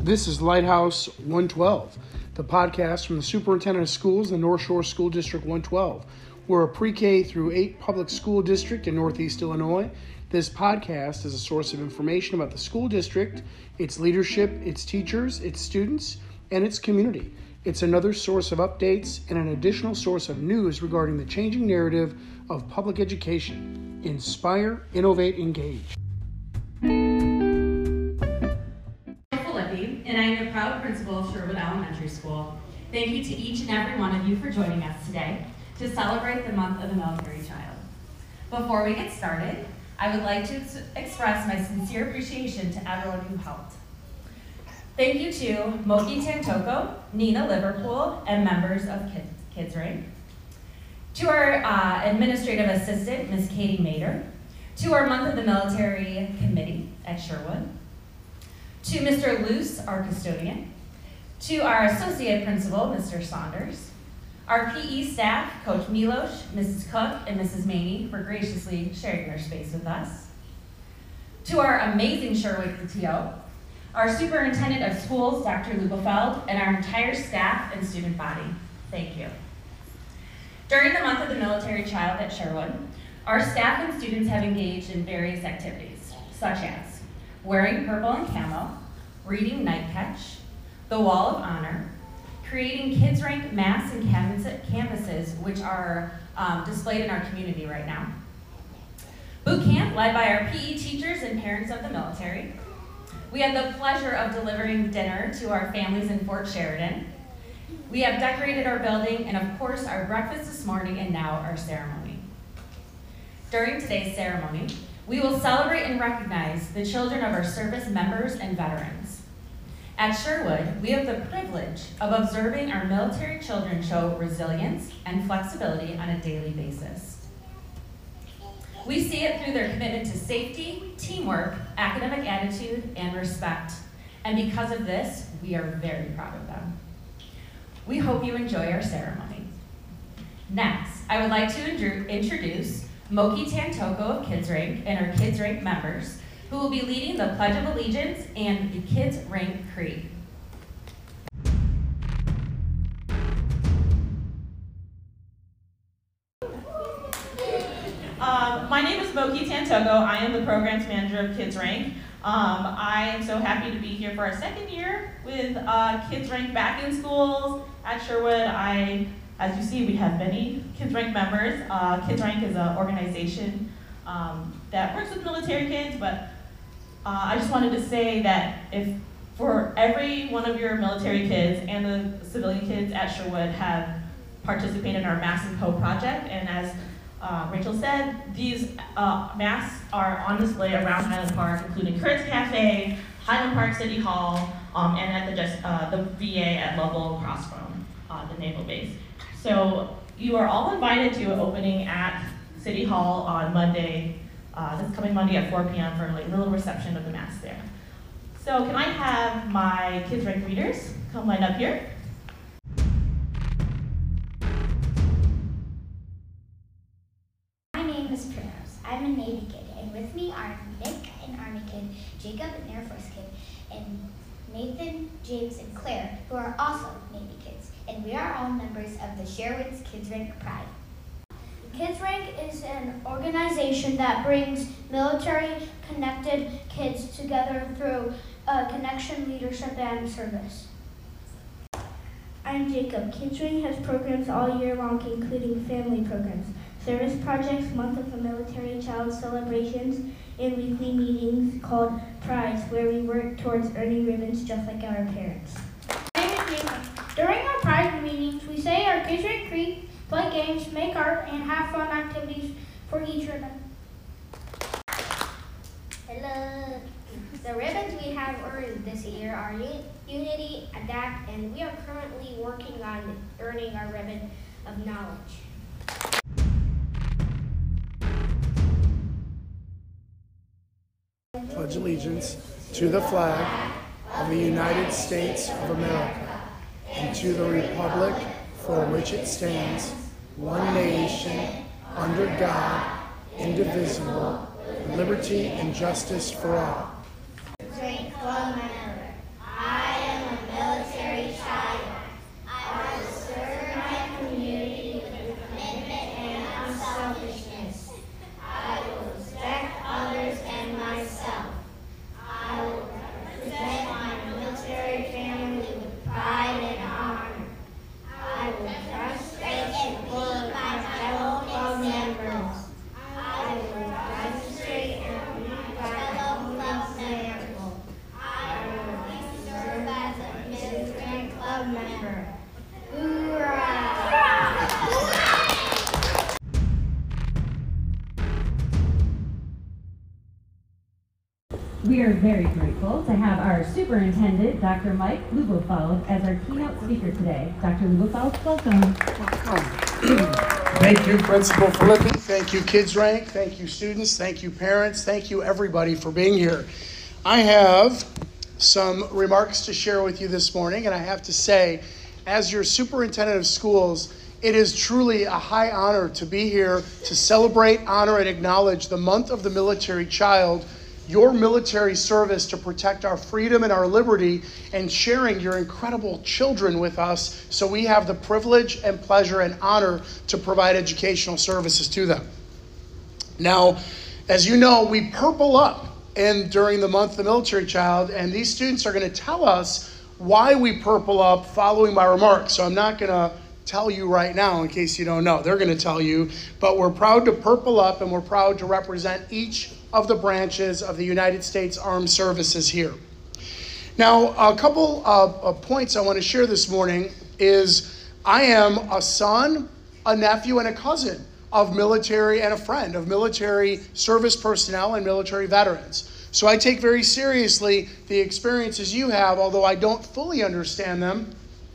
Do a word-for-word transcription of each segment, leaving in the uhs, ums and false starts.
This is Lighthouse one twelve, the podcast from the Superintendent of Schools in North Shore School District one twelve. We're a pre-K through eight public school district in Northeast Illinois. This podcast is a source of information about the school district, its leadership, its teachers, its students, and its community. It's another source of updates and an additional source of news regarding the changing narrative of public education. Inspire, innovate, engage. And I am the proud principal of Sherwood Elementary School. Thank you to each and every one of you for joining us today to celebrate the month of the military child. Before we get started, I would like to ex- express my sincere appreciation to everyone who helped. Thank you to Moki Tantoko, Nina Liverpool, and members of Kids, Kids Ring. To our uh, administrative assistant, Miz Katie Mader. To our Month of the Military Committee at Sherwood. To Mister Luce, our custodian. To our associate principal, Mister Saunders. Our P E staff, Coach Milosh, Missus Cook, and Missus Maney, for graciously sharing their space with us. To our amazing Sherwood P T O, our superintendent of schools, Doctor Lubefeld, and our entire staff and student body, thank you. During the month of the military child at Sherwood, our staff and students have engaged in various activities, such as wearing purple and camo, reading Night Catch, the Wall of Honor, creating Kids Rank masks and canvases, which are um, displayed in our community right now. Boot camp led by our P E teachers and parents of the military. We had the pleasure of delivering dinner to our families in Fort Sheridan. We have decorated our building, and of course our breakfast this morning, and now our ceremony. During today's ceremony, we will celebrate and recognize the children of our service members and veterans. At Sherwood, we have the privilege of observing our military children show resilience and flexibility on a daily basis. We see it through their commitment to safety, teamwork, academic attitude, and respect. And because of this, we are very proud of them. We hope you enjoy our ceremony. Next, I would like to introduce Moki Tantoko of Kids Rank and our Kids Rank members, who will be leading the Pledge of Allegiance and the Kids Rank Creed. Um, my name is Moki Tantoko. I am the Programs Manager of Kids Rank. Um, I am so happy to be here for our second year with uh, Kids Rank back in schools at Sherwood. I As you see, we have many Kids Rank members. Uh, Kids Rank is an organization um, that works with military kids, but uh, I just wanted to say that if for every one of your military kids and the civilian kids at Sherwood have participated in our Mask and Hope project, and as uh, Rachel said, these uh, masks are on display around Highland Park, including Kurt's Cafe, Highland Park City Hall, um, and at the, just, uh, the V A at Lovell across from uh, the Naval Base. So you are all invited to an opening at City Hall on Monday, uh, this coming Monday at four p.m. for like a little reception of the mass there. So can I have my Kids Rank readers come line up here? My name is Prinos. I'm a Navy kid, and with me are Nick, an Army kid, Jacob, an Air Force kid, and Nathan, James, and Claire, who are also Navy kids. And we are all members of the Sherwood's Kids Rank Pride. Kids Rank is an organization that brings military-connected kids together through uh, connection, leadership, and service. I'm Jacob. Kids Rank has programs all year long, including family programs, service projects, month of the military child celebrations, and weekly meetings called Prides, where we work towards earning ribbons just like our parents. My name is Jacob. During our Pride meetings, we say our Kids Rank Creed, play games, make art, and have fun activities for each ribbon. Hello. The ribbons we have earned this year are Unity, Adapt, and we are currently working on earning our ribbon of knowledge. Pledge allegiance to the flag of the United States of America and to the republic for which it stands, one nation, under God, indivisible, with liberty and justice for all. Drink one another. I We are very grateful to have our superintendent, Doctor Mike Lubofeld, as our keynote speaker today. Doctor Lubofeld, welcome. Welcome. Thank you, Principal Filippi. Thank you, Kids Rank. Thank you, students. Thank you, parents. Thank you, everybody, for being here. I have some remarks to share with you this morning, and I have to say, as your superintendent of schools, it is truly a high honor to be here to celebrate, honor, and acknowledge the month of the military child, your military service to protect our freedom and our liberty, and sharing your incredible children with us so we have the privilege and pleasure and honor to provide educational services to them. Now, as you know, we purple up and during the month of the military child, and these students are going to tell us why we purple up following my remarks. So I'm not going to tell you right now in case you don't know. They're going to tell you, but we're proud to purple up and we're proud to represent each of the branches of the United States Armed Services here. Now, a couple of, of points I want to share this morning is I am a son, a nephew, and a cousin of military and a friend of military service personnel and military veterans. So I take very seriously the experiences you have, although I don't fully understand them.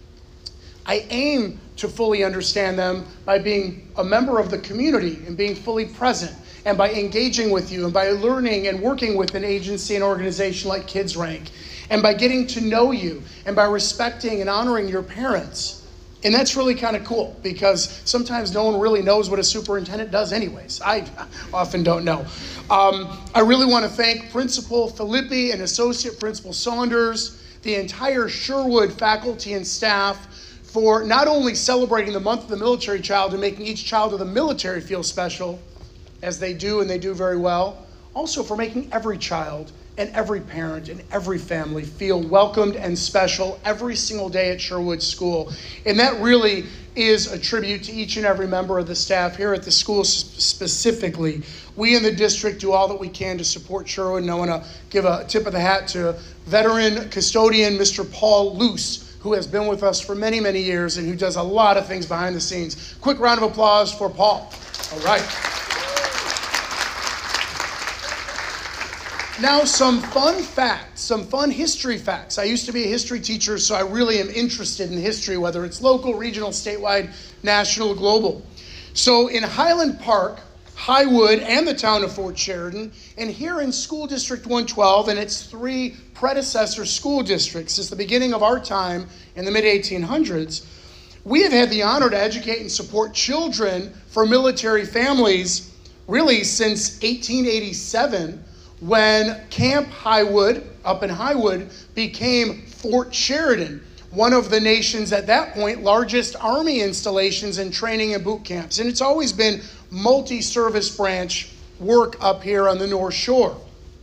I aim to fully understand them by being a member of the community and being fully present, and by engaging with you, and by learning and working with an agency and organization like Kids Rank, and by getting to know you, and by respecting and honoring your parents. And that's really kind of cool, because sometimes no one really knows what a superintendent does anyways. I often don't know. Um, I really want to thank Principal Filippi and Associate Principal Saunders, the entire Sherwood faculty and staff, for not only celebrating the month of the military child and making each child of the military feel special, as they do and they do very well, also for making every child and every parent and every family feel welcomed and special every single day at Sherwood School. And that really is a tribute to each and every member of the staff here at the school specifically. We in the district do all that we can to support Sherwood, and I want to give a tip of the hat to veteran custodian Mister Paul Luce, who has been with us for many, many years and who does a lot of things behind the scenes. Quick round of applause for Paul. All right. Now, some fun facts, some fun history facts. I used to be a history teacher, so I really am interested in history, whether it's local, regional, statewide, national, global. So in Highland Park, Highwood, and the town of Fort Sheridan, and here in School District one twelve and its three predecessor school districts since the beginning of our time in the mid eighteen hundreds, we have had the honor to educate and support children for military families really since eighteen eighty-seven, when Camp Highwood up in Highwood became Fort Sheridan, one of the nation's at that point largest Army installations and training and boot camps. And it's always been multi-service branch work up here on the North Shore.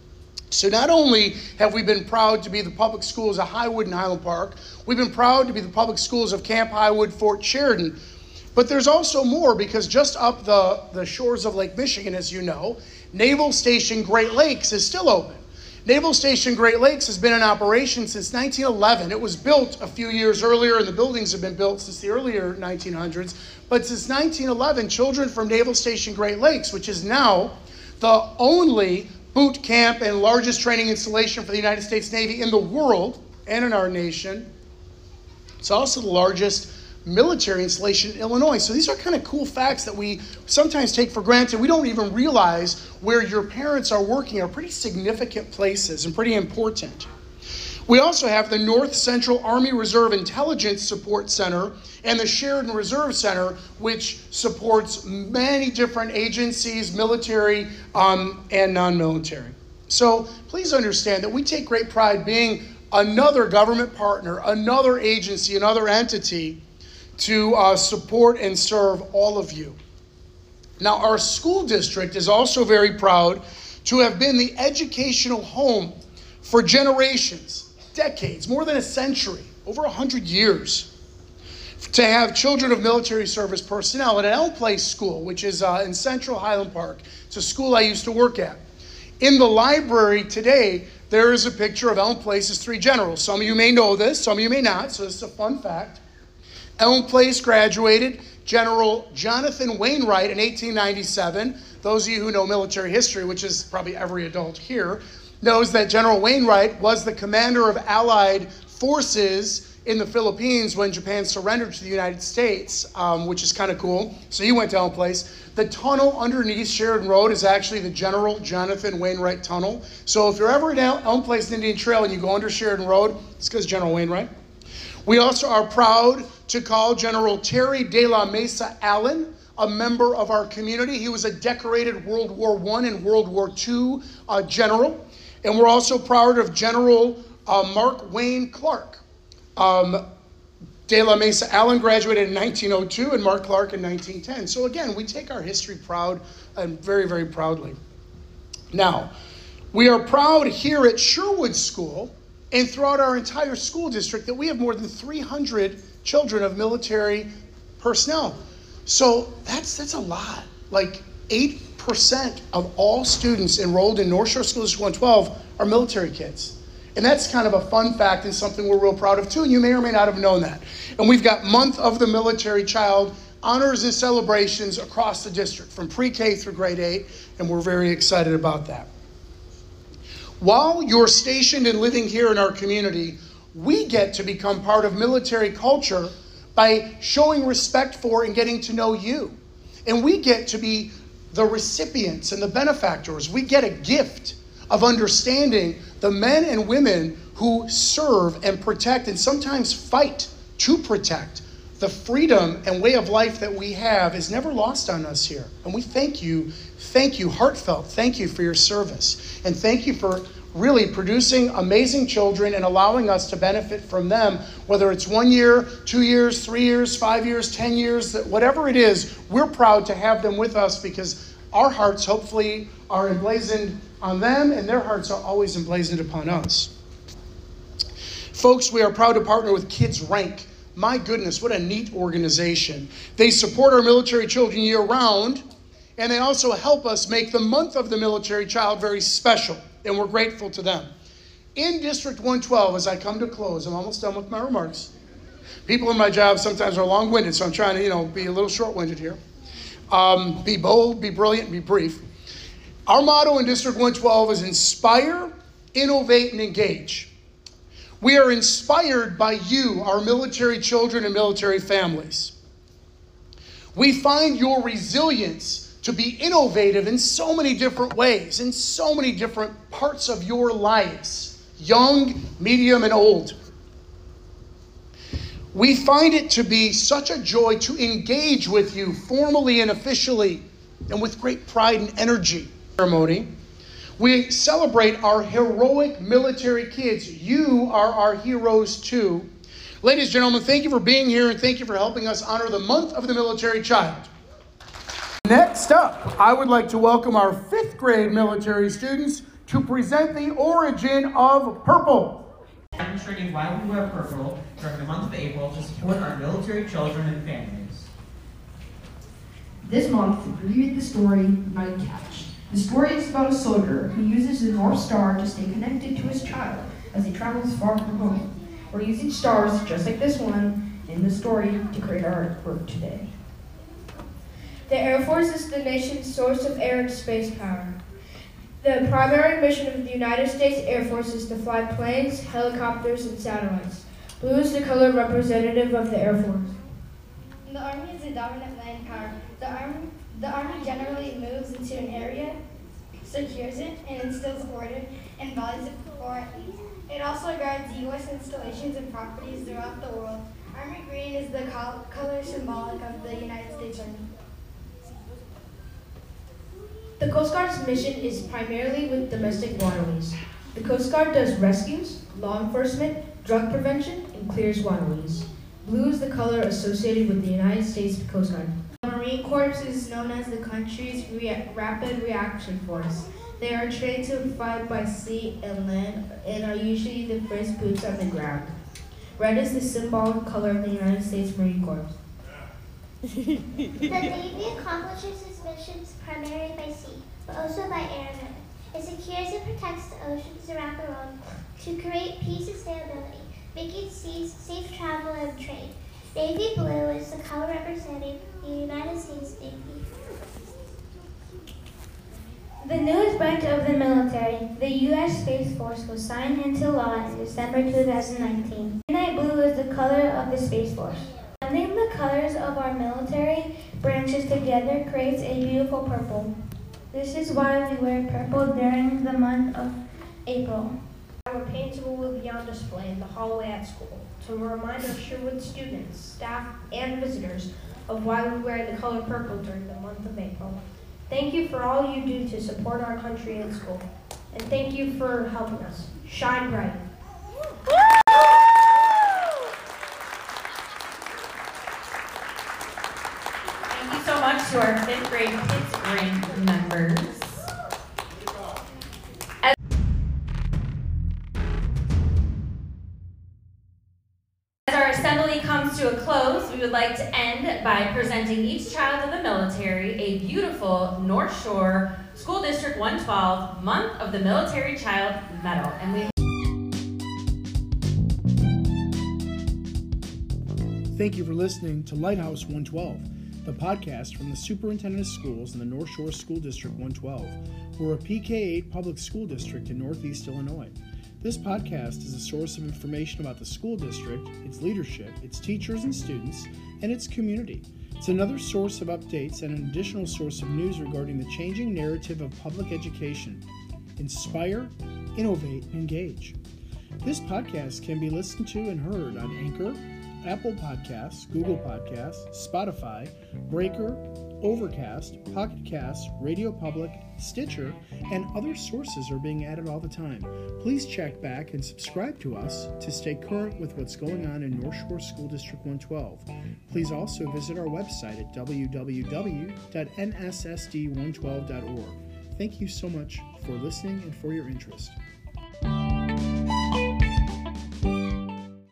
So not only have we been proud to be the public schools of Highwood and Highland Park, we've been proud to be the public schools of Camp Highwood, Fort Sheridan. But there's also more, because just up the, the shores of Lake Michigan, as you know, Naval Station Great Lakes is still open. Naval Station Great Lakes has been in operation since nineteen eleven. It was built a few years earlier, and the buildings have been built since the earlier nineteen hundreds. But since nineteen eleven, children from Naval Station Great Lakes, which is now the only boot camp and largest training installation for the United States Navy in the world and in our nation, it's also the largest military installation in Illinois. So these are kind of cool facts that we sometimes take for granted. We don't even realize where your parents are working are pretty significant places and pretty important. We also have the North Central Army Reserve Intelligence Support Center and the Sheridan Reserve Center, which supports many different agencies, military um, and non-military. So please understand that we take great pride being another government partner, another agency, another entity to uh, support and serve all of you. Now, our school district is also very proud to have been the educational home for generations, decades, more than a century, over one hundred years, to have children of military service personnel at Elm Place School, which is uh, in Central Highland Park. It's a school I used to work at. In the library today, there is a picture of Elm Place's three generals. Some of you may know this, some of you may not, so this is a fun fact. Elm Place graduated General Jonathan Wainwright in eighteen ninety-seven. Those of you who know military history, which is probably every adult here, knows that General Wainwright was the commander of Allied forces in the Philippines when Japan surrendered to the United States, um, which is kind of cool. So he went to Elm Place. The tunnel underneath Sheridan Road is actually the General Jonathan Wainwright Tunnel. So if you're ever at Elm Place Indian Trail and you go under Sheridan Road, it's because General Wainwright. We also are proud to call General Terry de la Mesa Allen a member of our community. He was a decorated World War One and World War Two uh, general. And we're also proud of General uh, Mark Wayne Clark. Um, De La Mesa Allen graduated in nineteen oh two and Mark Clark in nineteen ten. So again, we take our history proud and very, very proudly. Now, we are proud here at Sherwood School and throughout our entire school district that we have more than three hundred children of military personnel. So that's that's a lot. Like eight percent of all students enrolled in North Shore School District one twelve are military kids. And that's kind of a fun fact and something we're real proud of too, and you may or may not have known that. And we've got Month of the Military Child honors and celebrations across the district from pre-K through grade eight, and we're very excited about that. While you're stationed and living here in our community, we get to become part of military culture by showing respect for and getting to know you. And we get to be the recipients and the benefactors. We get a gift of understanding the men and women who serve and protect and sometimes fight to protect the freedom and way of life that we have is never lost on us here. And we thank you, thank you, heartfelt, thank you for your service. And thank you for really producing amazing children and allowing us to benefit from them, whether it's one year, two years, three years, five years, ten years, whatever it is, we're proud to have them with us because our hearts hopefully are emblazoned on them and their hearts are always emblazoned upon us. Folks, we are proud to partner with Kids Rank. My goodness, what a neat organization. They support our military children year round, and they also help us make the month of the military child very special, and we're grateful to them. In District one twelve, as I come to close, I'm almost done with my remarks. People in my job sometimes are long-winded, so I'm trying to, you know, be a little short-winded here. Um, be bold, be brilliant, be brief. Our motto in District one twelve is inspire, innovate, and engage. We are inspired by you, our military children and military families. We find your resilience to be innovative in so many different ways, in so many different parts of your lives, young, medium, and old. We find it to be such a joy to engage with you formally and officially and with great pride and energy. Ceremony. We celebrate our heroic military kids. You are our heroes too. Ladies and gentlemen, thank you for being here and thank you for helping us honor the month of the military child. Next up, I would like to welcome our fifth grade military students to present the origin of purple. Demonstrating why we wear purple during the month of April to support our military children and families. This month, we read the story Night Catch. The story is about a soldier who uses the North Star to stay connected to his child as he travels far from home. We're using stars, just like this one, in the story to create our artwork today. The Air Force is the nation's source of air and space power. The primary mission of the United States Air Force is to fly planes, helicopters, and satellites. Blue is the color representative of the Air Force. The Army is the dominant land power. The Army, the Army generally moves into an area, secures it, and instills order and values it for it. It also guards U S installations and properties throughout the world. Army green is the col- color symbolic of the United States Army. The Coast Guard's mission is primarily with domestic waterways. The Coast Guard does rescues, law enforcement, drug prevention, and clears waterways. Blue is the color associated with the United States Coast Guard. The Marine Corps is known as the country's rea- rapid reaction force. They are trained to fight by sea and land and are usually the first boots on the ground. Red is the symbolic color of the United States Marine Corps. The Navy accomplishes its missions primarily by sea, but also by air and land. It secures and protects the oceans around the world to create peace and stability, making seas safe travel and trade. Navy blue is the color representing the United States Navy. The newest branch of the military, the U S Space Force, was signed into law in December two thousand nineteen. Midnight blue is the color of the Space Force. Blending the colors of our military branches together creates a beautiful purple. This is why we wear purple during the month of April. Our painting will be on display in the hallway at school to remind our Sherwood students, staff, and visitors of why we wear the color purple during the month of April. Thank you for all you do to support our country and school. And thank you for helping us. Shine bright. Thank you so much to our fifth grade Kids Rank members. As As our assembly comes to a close, we would like to end by presenting each child of the military a beautiful North Shore School District one twelve Month of the Military Child Medal. And we Thank you for listening to Lighthouse one twelve, the podcast from the Superintendent of Schools in the North Shore School District one twelve. We're a P K eight public school district in Northeast Illinois. This podcast is a source of information about the school district, its leadership, its teachers and students, and its community. It's another source of updates and an additional source of news regarding the changing narrative of public education. Inspire, innovate, and engage. This podcast can be listened to and heard on Anchor, Apple Podcasts, Google Podcasts, Spotify, Breaker, Overcast, Pocket Casts, Radio Public, Stitcher, and other sources are being added all the time. Please check back and subscribe to us to stay current with what's going on in North Shore School District one twelve. Please also visit our website at w w w dot n s s d one twelve dot org. Thank you so much for listening and for your interest.